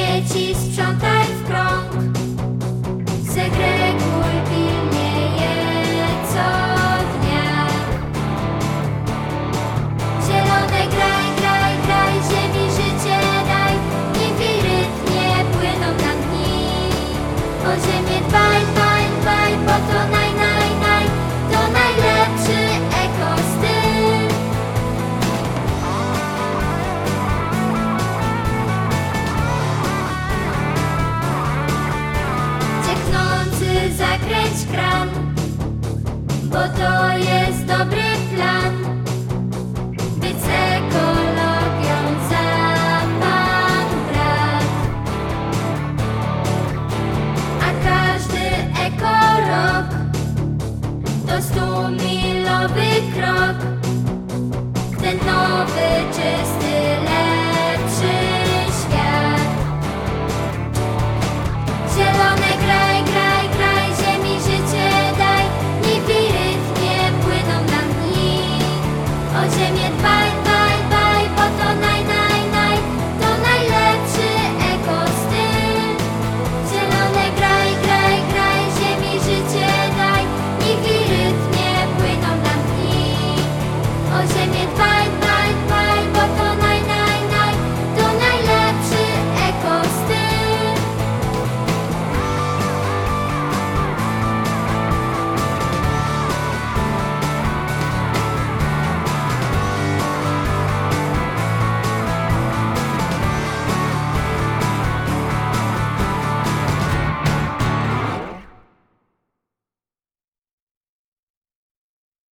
Śmieci sprzątaj w krąg, segreguj pilnie je co dnia. Zielone graj, graj, graj, ziemi życie daj, niech jej rytmie płyną nam dni. O ziemię dbaj, dbaj, dbaj, bo to to najlepszy ekostyl. Cieknący zakręć kran, bo to jest dobry plan. Być z ekologią za pan brat. A każdy ekorok to 100-milowy krok.